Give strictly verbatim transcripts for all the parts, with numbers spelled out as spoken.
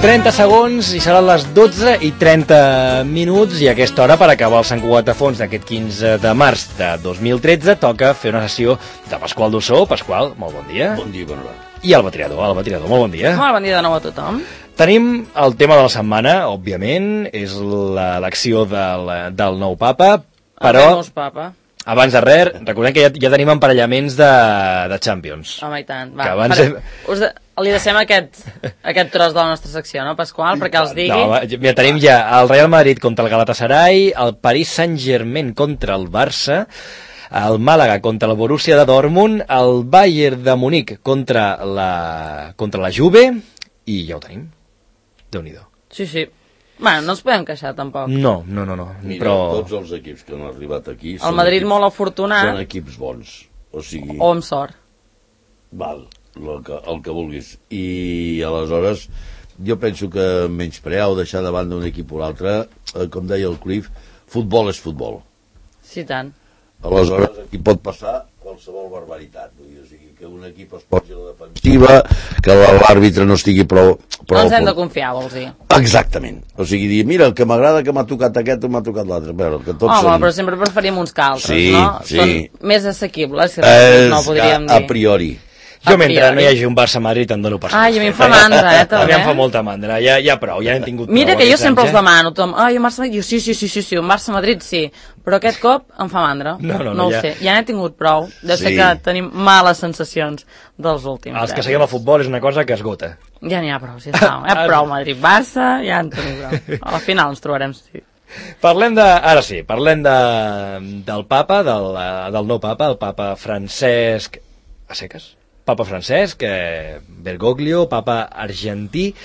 trenta segons i seran les dotze i trenta minuts i a aquesta hora, per acabar el Sant Cugat de Fons d'aquest quinze de març de dos mil tretze, toca fer una sessió de Pasqual Dussó. Pasqual, molt bon dia. Bon dia, bon hora. I Alba Triador, Alba Triador, molt bon dia. Molt bon dia de nou a tothom. Tenim el tema de la setmana, òbviament, és l'elecció del, del nou papa, però... El nou papa. Abans de res, recordem que ja, ja tenim emparellaments de, de Champions. Home, i tant. Va, abans farem, us de, li deixem aquest, aquest tros de la nostra secció, no, Pasqual? Perquè els digui... No, mira, tenim ja el Real Madrid contra el Galatasaray, el Paris Saint-Germain contra el Barça, el Màlaga contra el Borussia de Dortmund, el Bayern de Munic contra la, contra la Juve, i ja ho tenim. Déu-n'hi-do. Sí, sí. Bueno, no ens podem queixar, tampoc. No, no, no. no. Mira, però... tots els equips que han arribat aquí... El Madrid equips, molt afortunat. Són equips bons. O sigui... O amb sort. Val, el que, el que vulguis. I aleshores, jo penso que menysprear o deixar de banda un equip o l'altre, eh, com deia el Cruyff, futbol és futbol. Sí, tant. Aleshores, aquí pot passar qualsevol barbaritat. Vull dir, o sigui, que un equip es posi a la defensiva, que l'àrbitre no estigui prou... prou Ens hem de confiar, vols dir. Exactament. O sigui, dir, mira, el que m'agrada que m'ha tocat aquest o m'ha tocat l'altre. Però que tots Home, són... però sempre preferim uns que altres, sí, no? Sí. Són més assequibles, si eh, no podríem a, dir. A priori. Jo, mentre no hi hagi un Barça-Madrid, em dono per satisfet. Ai, a mi em fa mandra, eh, també. A mi em fa molta mandra, ja, ja prou, ja hem tingut Mira prou. que jo sempre anys, els demano, tothom, ai, un Barça-Madrid, jo sí, sí, sí, sí, sí, un Barça-Madrid sí, però aquest cop em fa mandra. No, no, no, no ho ja... sé, ja n'he tingut prou, deu Sí. ser que tenim males sensacions dels últims. Els que seguim a futbol és una cosa que esgota. Ja n'hi ha prou, si està, ja prou Madrid-Barça, ja en tenim prou. Al final ens trobarem, sí. Parlem de... Ara sí, parlem de, del papa, del, del nou papa, el papa Francesc... A seques? Papa Francesc, eh, Bergoglio, papa argentí.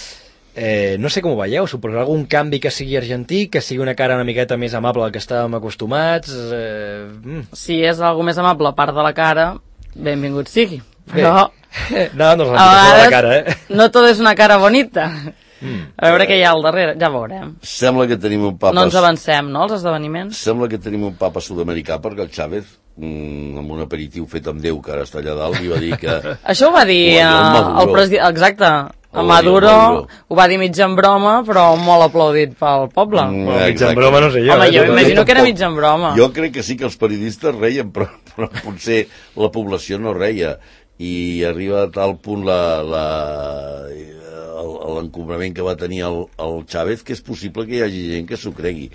Eh, no sé com ho veieu, suposarà algun canvi que sigui argentí, que sigui una cara una miqueta més amable al que estàvem acostumats. Eh, mm. Si és algú més amable a part de la cara, benvingut sigui. Però... Bé. No, no és la a situació de la vegades cara, eh? no tot és una cara bonita. Mm. A veure què hi ha al darrere, ja veurem. Sembla que tenim un papa... No ens avancem, no, els esdeveniments? Sembla que tenim un papa sud-americà, perquè el Chávez, mm, amb un aperitiu fet amb Déu, que ara està allà dalt, li va dir que... Això ho va dir Ho va dir el eh, Maduro. el president... Exacte. Ho El va dir el Maduro Maduro. ho va dir mig en broma, però molt aplaudit pel poble. Mm, Bueno, mig en exacte. broma no sé jo. Home, eh? jo Tot- m'imagino que era tampoc. mig en broma. Jo crec que sí que els periodistes reien, però, però potser la població no reia. I arriba a tal punt la, la, l'encombrament que va tenir el, el Chávez que és possible que hi hagi gent que s'ho cregui.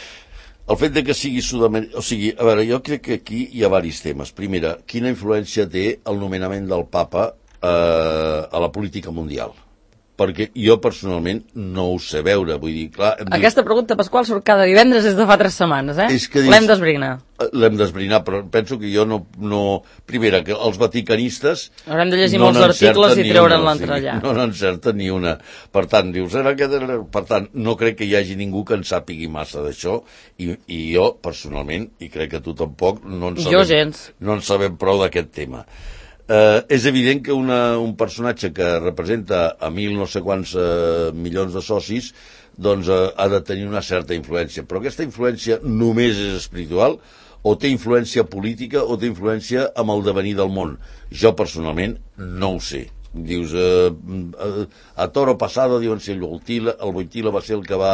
El fet de que sigui sud-americà... O sigui, a veure, jo crec que aquí hi ha diversos temes. Primera, quina influència té el nomenament del papa eh, a la política mundial? Perquè jo personalment no ho sé veure, vull dir, clar... Aquesta pregunta, Pasqual, surt cada divendres des de fa tres setmanes, eh? És que dius- L'hem d'esbrinar. L'hem d'esbrinar, però penso que jo no... no primera, que els vaticanistes... Haurem de llegir no molts articles n'encerten i ni treure'n una, o l'entrellat. sigui, No n'encerten ni una. Per tant, dius, era que... per tant, no crec que hi hagi ningú que en sàpigui massa d'això, i, i jo, personalment, i crec que tu tampoc, no en Jo sabem, gens. no en sabem prou d'aquest tema. Eh, és evident que una, un personatge que representa a mil no sé quants eh, milions de socis doncs eh, ha de tenir una certa influència, però aquesta influència només és espiritual o té influència política o té influència amb el devenir del món. Jo personalment no ho sé. Dius, eh, eh, a Toro Passado diuen si el Wojtyla, el Wojtyla va ser el que va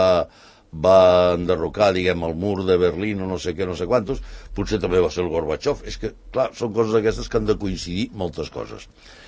va enderrocar, diguem, el mur de Berlín o no sé què, no sé quantos, potser també va ser el Gorbachev. És que, clar, són coses aquestes que han de coincidir moltes coses.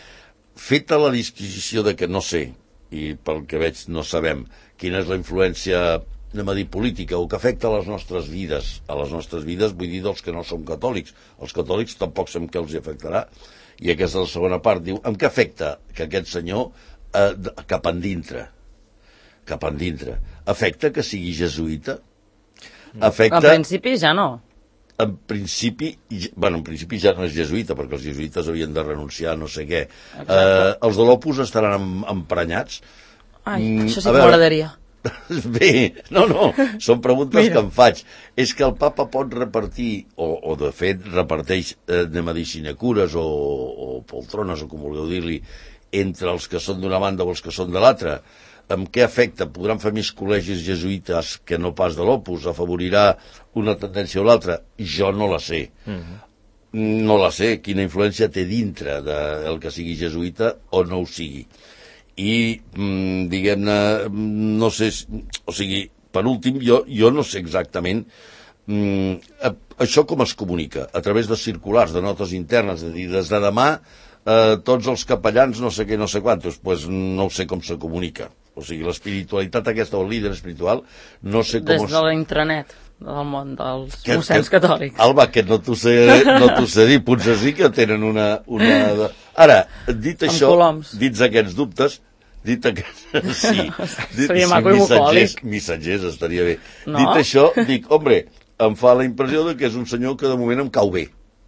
Feta la disquisició de que no sé, i pel que veig no sabem, quina és la influència, anem a dir, política, o que afecta a les nostres vides, a les nostres vides, vull dir, dels que no som catòlics. Els catòlics tampoc sabem què els hi afectarà, i aquesta és la segona part, diu, en què afecta que aquest senyor eh, cap endintre, cap endintre, afecta que sigui jesuïta? Afecta... En principi ja no. En principi, bueno, en principi ja no és jesuïta, perquè els jesuïtes havien de renunciar a no sé què. Eh, els de l'Opus estaran em, emprenyats? Ai, Mm, això a sí que veure. m'agradaria. Bé, no, no, són preguntes Mira. que em faig. És que el papa pot repartir, o, o de fet reparteix, eh, anem a dir, sinecures o, o poltrones, o com vulgueu dir-li, entre els que són d'una banda o els que són de l'altra. Amb què afecta? Podran fer més col·legis jesuïtes que no pas de l'Opus? Afavorirà una tendència o l'altra? Jo no la sé. Mm-hmm. No la sé. Quina influència té dintre del que sigui jesuïta o no ho sigui. i, mm, diguem-ne, no sé, o sigui, per últim, jo, jo no sé exactament mm, això com es comunica, a través de circulars, de notes internes, de dir, des de demà eh, tots els capellans no sé què, no sé quantos, pues no sé com se comunica. O sigui, l'espiritualitat aquesta, o el líder espiritual, no sé com... Des es... de l'intranet del món dels que, mossens que, catòlics. Alba, que no t'ho sé, no t'ho sé dir, potser sí que tenen una... una... Ara, dit Amb això, coloms. dits aquests dubtes, dit aquests... Sí, dit, Seria sí, maco i missatgers, bucòlic. missatgers estaria bé. No? Dit això, dic, hombre, em fa la impressió de que és un senyor que de moment em cau bé.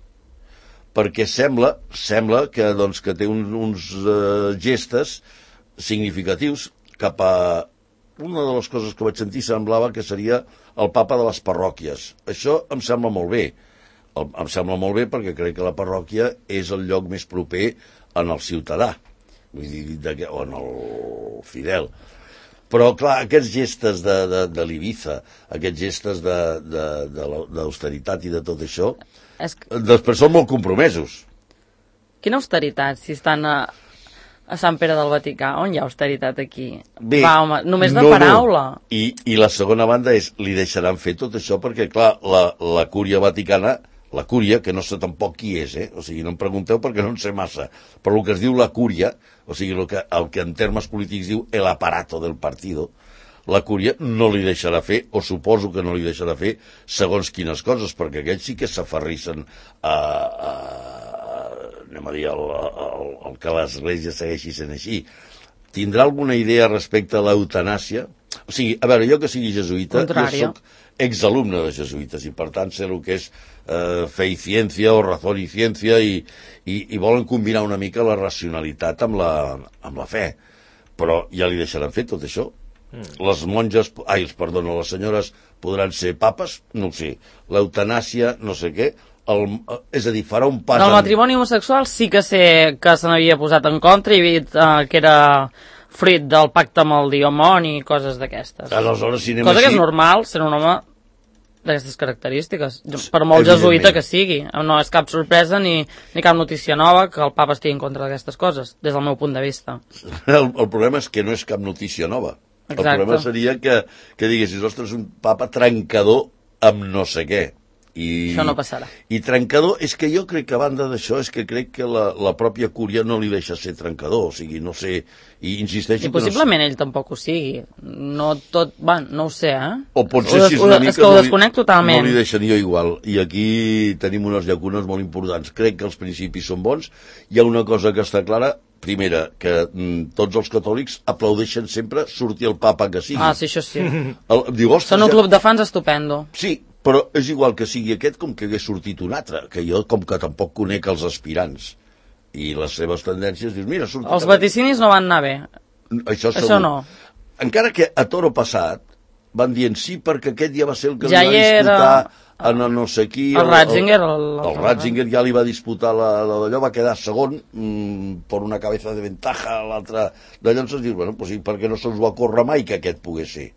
Perquè sembla, sembla que, doncs, que té un, uns uh, gestes significatius cap a... Una de les coses que vaig sentir semblava que seria el papa de les parròquies. Això em sembla molt bé. El, em sembla molt bé perquè crec que la parròquia és el lloc més proper en el ciutadà, vull dir, de, o en el fidel. Però, clar, aquests gestes de, de, de l'Ibiza, aquests gestes d'austeritat i de tot això, És que... després són molt compromesos. Quina austeritat, si estan a, a Sant Pere del Vaticà? On hi ha austeritat aquí? Bé, Va, home, només de no, paraula. No. I, I la segona banda és, li deixaran fer tot això perquè, clar, la, la cúria vaticana, la cúria, que no sé tampoc qui és, eh? O sigui, no em pregunteu perquè no en sé massa, però el que es diu la cúria, o sigui, el que, el que en termes polítics diu el aparato del partido, la cúria no li deixarà fer, o suposo que no li deixarà fer, segons quines coses, perquè aquells sí que s'aferrissen a, a, anem a dir, el, el, el que l'Església segueixi sent així. Tindrà alguna idea respecte a l'eutanàsia? O sigui, a veure, jo que sigui jesuïta, Contrario. jo soc exalumne de jesuïtes i per tant sé el que és eh, fe i ciència o razón i ciència i, i, i volen combinar una mica la racionalitat amb la, amb la fe, però ja li deixaran fer tot això. Mm. Les monges, ai, perdona, les senyores podran ser papes, no ho sé, l'eutanàsia, no sé què, el, és a dir, farà un pas... Del matrimoni homosexual sí que sé que se n'havia posat en contra i dit uh, que era fruit del pacte amb el dimoni i coses d'aquestes. Aleshores, si anem Cosa així... que és normal ser un home d'aquestes característiques, per molt jesuïta que sigui. No és cap sorpresa ni, ni cap notícia nova que el papa estigui en contra d'aquestes coses, des del meu punt de vista. El, el problema és que no és cap notícia nova. Exacte. El problema seria que, que diguessis, ostres, un papa trencador amb no sé què. I, Això no passarà. I trencador, és que jo crec que a banda d'això, és que crec que la, la pròpia cúria no li deixa ser trencador, o sigui, no sé, i insisteixo... I possiblement no... ell tampoc ho sigui. No tot... Va, no ho sé, eh? O potser si és una mica... És que ho desconec totalment. No li deixen jo igual. I aquí tenim unes llacunes molt importants. Crec que els principis són bons. Hi ha una cosa que està clara, primera, que mm, tots els catòlics aplaudeixen sempre sortir el papa que sigui. Ah, sí, això sí. El, diu, ostres, Són un ja... club de fans estupendo. Sí, però és igual que sigui aquest com que hagués sortit un altre, que jo com que tampoc conec els aspirants i les seves tendències, dius, mira, ha sortit... Els vaticinis no van anar bé. Això, Això no. Encara que a toro passat van dient sí perquè aquest ja va ser el que Ja li va hi era... disputar a no, no sé qui... El Ratzinger... El, el, el Ratzinger ja li va disputar la, la d'allò, va quedar segon mmm, per una cabeza de ventaja, l'altre... Llavors es diu, bueno, pues, per què no se'ls va córrer mai que aquest pogués ser?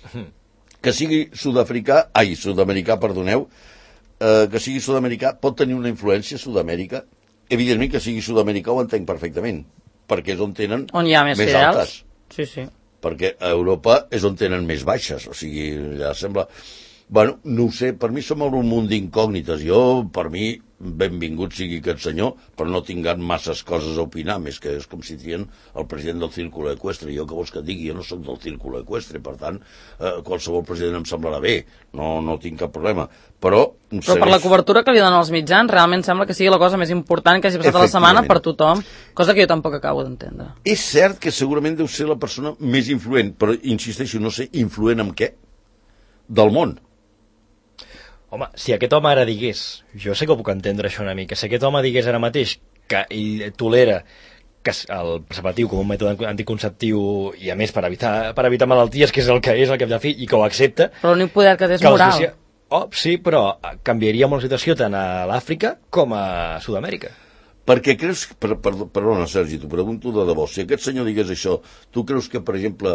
Que sigui sud-africà, ai, sud-americà, perdoneu, eh, que sigui sud-americà pot tenir una influència a Sud-amèrica. Evidentment que sigui sud-americà ho entenc perfectament, perquè és on tenen on hi ha més, més fidels. altes. Sí, sí. Perquè a Europa és on tenen més baixes, o sigui, ja sembla... Bueno, no ho sé, per mi som en un munt d'incògnites. Jo, per mi, benvingut sigui aquest senyor, però no tinguem masses coses a opinar, més que és com si trien el president del Círculo Equestre. Jo, que vols que et digui, jo no sóc del Círculo Equestre, per tant, eh, qualsevol president em semblarà bé, no, no tinc cap problema. Però, Però segueix... per la cobertura que li donen els mitjans, realment sembla que sigui la cosa més important que hagi passat a la setmana per tothom, cosa que jo tampoc acabo d'entendre. És cert que segurament deu ser la persona més influent, però insisteixo, no sé, influent en què? Del món. Home, si aquest home ara digués, jo sé que ho puc entendre això una mica, si aquest home digués ara mateix que ell tolera que el preservatiu com un mètode anticonceptiu i a més per evitar, per evitar malalties, que és el que és el que hem de fer, i que ho accepta... Però l'únic poder que té és moral. Justícia... Oh, sí, però canviaria molt la situació tant a l'Àfrica com a Sud-amèrica. Perquè creus... Per, per, perdona, Sergi, t'ho pregunto de debò. Si aquest senyor digués això, tu creus que, per exemple,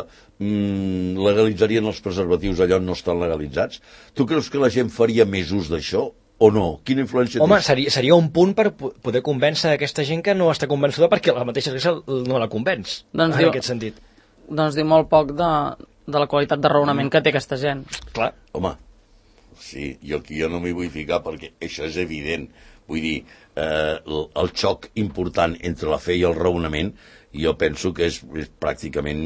mmm, legalitzarien els preservatius allà on no estan legalitzats? Tu creus que la gent faria més ús d'això? o no? Quina influència Home, té? seria, seria un punt per poder convèncer aquesta gent que no està convençuda perquè la mateixa església no la convenç, doncs en diu, aquest sentit. Doncs diu molt poc de, de la qualitat de raonament que té aquesta gent. Clar. Home, sí, jo aquí jo no m'hi vull ficar perquè això és evident. Vull dir, eh, el, el xoc important entre la fe i el raonament jo penso que és, és pràcticament,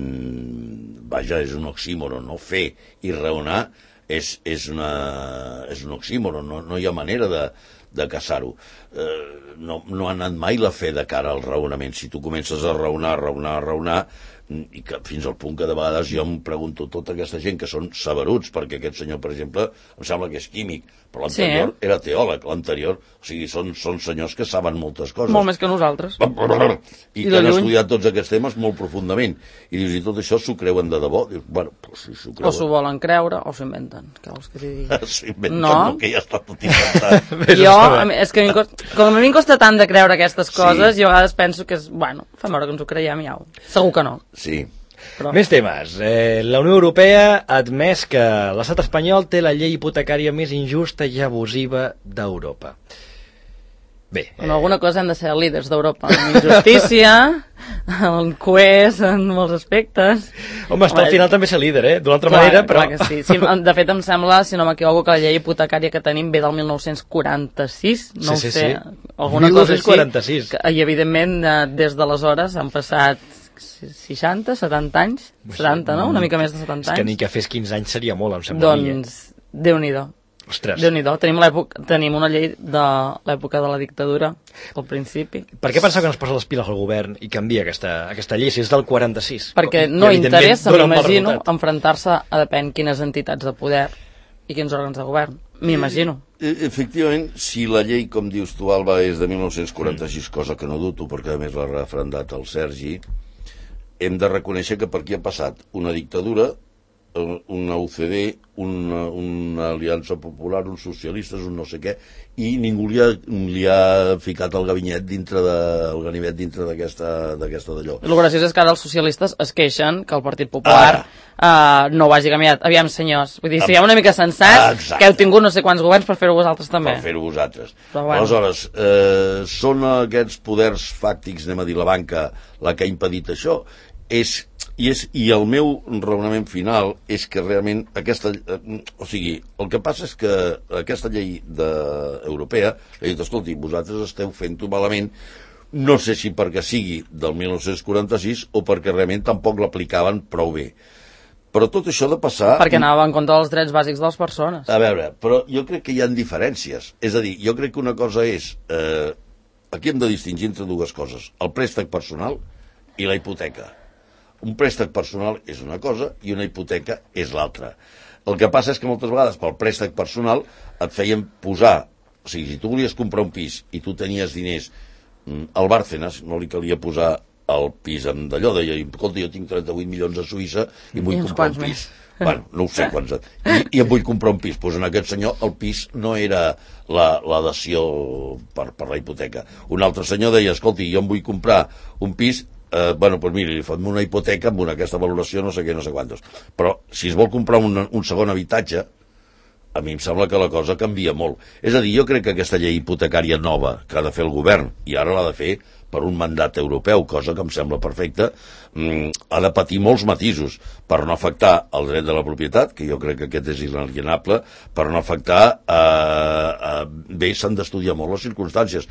vaja, és un oxímoron, no? Fer i raonar és, és, una, és un oxímoron, no, no hi ha manera de, de caçar-ho. Eh, no, no ha anat mai la fe de cara al raonament. Si tu comences a raonar, raonar, raonar, i que fins al punt que de vegades jo em pregunto tota aquesta gent que són saberuts, perquè aquest senyor, per exemple, em sembla que és químic, però l'anterior sí. era teòleg, l'anterior, o sigui, són, són senyors que saben moltes coses. Molt més que nosaltres. I, I que han lluny. estudiat tots aquests temes molt profundament. I dius, i tot això s'ho creuen de debò? Dius, bueno, pues, si s'ho creuen. O s'ho volen creure o s'ho inventen. Què vols que t'hi digui? S'ho inventen, no? no, que ja està tot inventat. Jo, és que a mi costa, com a mi em costa tant de creure aquestes coses, sí. jo a vegades penso que és, bueno, fa veure que ens ho creiem i au. Segur que no. Sí. Però... Més temes. Eh, la Unió Europea ha admès que l'estat espanyol té la llei hipotecària més injusta i abusiva d'Europa. Bé. Eh... En alguna cosa hem de ser líders d'Europa. En injustícia, en coers, en molts aspectes. Home, està al final també ser líder, eh? D'una altra clar, manera, però... Clar que sí. sí. De fet, em sembla, si no m'equivoco, que la llei hipotecària que tenim ve del mil nou-cents quaranta-sis. No sí, sí, ho sé. Sí. Alguna mil nou-cents quaranta-sis. Cosa així. I, evidentment, des d'aleshores han passat seixanta, setanta anys, setanta, no? Una mica més de setanta anys. És que ni que fes quinze anys seria molt, em sembla. Doncs, Déu-n'hi-do. Ostres. Déu-n'hi-do. Tenim, tenim una llei de l'època de la dictadura, al principi. Per què penseu que no es posa les piles al govern i canvia aquesta, aquesta llei, si és del quaranta-sis? Perquè no interessa, m'imagino, enfrontar-se a depèn quines entitats de poder i quins òrgans de govern. M'imagino. Efectivament, si la llei, com dius tu, Alba, és de mil nou-cents quaranta-sis, cosa que no dubto, perquè a més l'ha refrendat el Sergi, hem de reconèixer que per aquí ha passat una dictadura, una U C D, una, una aliança popular, uns socialistes, un no sé què, i ningú li ha, li ha ficat el gabinet dintre de, el ganivet dintre d'aquesta d'allò. El graciós és que ara els socialistes es queixen que el Partit Popular uh, no ho hagi canviat. Aviam, senyors, vull dir, siguem una mica sensats, ah, que heu tingut no sé quants governs per fer-ho vosaltres també. Per fer-ho vosaltres. Bueno. Aleshores, eh, són aquests poders fàctics, anem a dir, la banca, la que ha impedit això? És, i, és, i el meu raonament final és que realment aquesta, eh, o sigui, el que passa és que aquesta llei de, europea ha dit, escolti, vosaltres esteu fent-ho malament, no sé si perquè sigui del mil nou-cents quaranta-sis o perquè realment tampoc l'aplicaven prou bé. Però tot això ha de passar... Perquè anava en contra dels drets bàsics de les persones. A veure, però jo crec que hi ha diferències. És a dir, jo crec que una cosa és... Eh, aquí hem de distingir entre dues coses. El préstec personal i la hipoteca. Un préstec personal és una cosa i una hipoteca és l'altra. El que passa és que moltes vegades pel préstec personal et feien posar, o sigui, si tu volies comprar un pis i tu tenies diners al Bárcenas, no li calia posar el pis amb d'allò, deia, escolta, jo tinc trenta-vuit milions a Suïssa i vull comprar un pis. Bueno, no ho sé quants... I, i em vull comprar un pis. Doncs en aquest senyor el pis no era la, la dació per, per la hipoteca. Un altre senyor deia, escolti, jo em vull comprar un pis... Eh, bueno, doncs mira, li fem una hipoteca amb una, aquesta valoració no sé què, no sé quantos. Però si es vol comprar un, un segon habitatge, a mi em sembla que la cosa canvia molt. És a dir, jo crec que aquesta llei hipotecària nova que ha de fer el govern, i ara l'ha de fer per un mandat europeu, cosa que em sembla perfecta, mm, ha de patir molts matisos per no afectar el dret de la propietat, que jo crec que aquest és inalienable, per no afectar... Eh, eh, bé, s'han d'estudiar molt les circumstàncies.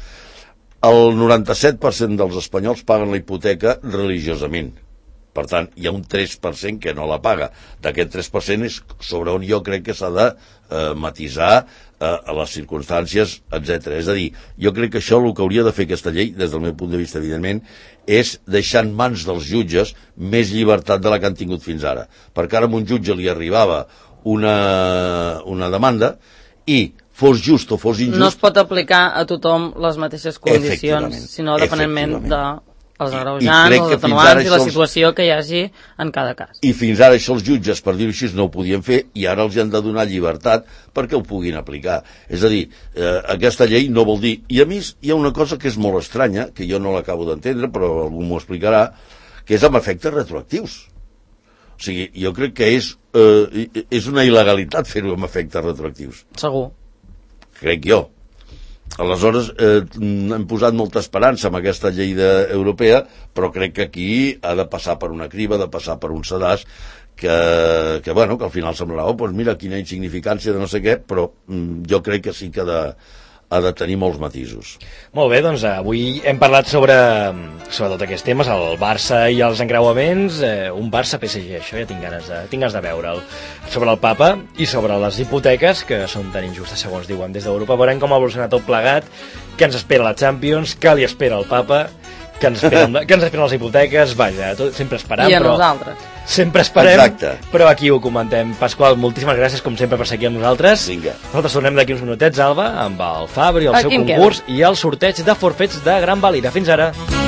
El noranta-set per cent dels espanyols paguen la hipoteca religiosament. Per tant, hi ha un tres per cent que no la paga. D'aquest tres per cent és sobre on jo crec que s'ha de eh, matisar eh, les circumstàncies, etcètera. És a dir, jo crec que això el que hauria de fer aquesta llei, des del meu punt de vista, evidentment, és deixar en mans dels jutges més llibertat de la que han tingut fins ara. Perquè ara a un jutge li arribava una, una demanda i fos just o fos injust... No es pot aplicar a tothom les mateixes condicions, sinó depenentment de els agreujants, els atenuants i la situació que hi hagi en cada cas. I fins ara això els jutges, per dir-ho així, no ho podien fer i ara els han de donar llibertat perquè ho puguin aplicar. És a dir, eh, aquesta llei no vol dir... I a més hi ha una cosa que és molt estranya, que jo no l'acabo d'entendre, però algú m'ho explicarà, que és amb efectes retroactius. O sigui, jo crec que és, eh, és una il·legalitat fer-ho amb efectes retroactius. Segur. crec jo. Aleshores, eh, hem posat molta esperança en aquesta llei de, europea, però crec que aquí ha de passar per una criba, ha de passar per un sedàs, que, que, bueno, que al final semblarà, oh, doncs mira, quina insignificància de no sé què, però mm, jo crec que sí que ha de, ha de tenir molts matisos. Molt bé, doncs avui hem parlat sobre, sobre tots aquests temes, el Barça i els encreuaments, eh, un Barça-P S G, això ja tinc ganes de, tinc ganes de veure'l, sobre el Papa i sobre les hipoteques, que són tan injustes segons diuen des d'Europa. Veurem com evoluciona tot plegat, què ens espera la Champions, què li espera el Papa, que ens esperen, que ens esperen les hipoteques, vaja, tot, sempre esperant, I a però... nosaltres. Sempre esperem, Exacte. Però aquí ho comentem. Pasqual, moltíssimes gràcies, com sempre, per seguir amb nosaltres. Vinga. Nosaltres tornem d'aquí uns minutets, Alba, amb el Fabri, el Aquí seu concurs i el sorteig de forfets de Gran Valira. Fins ara.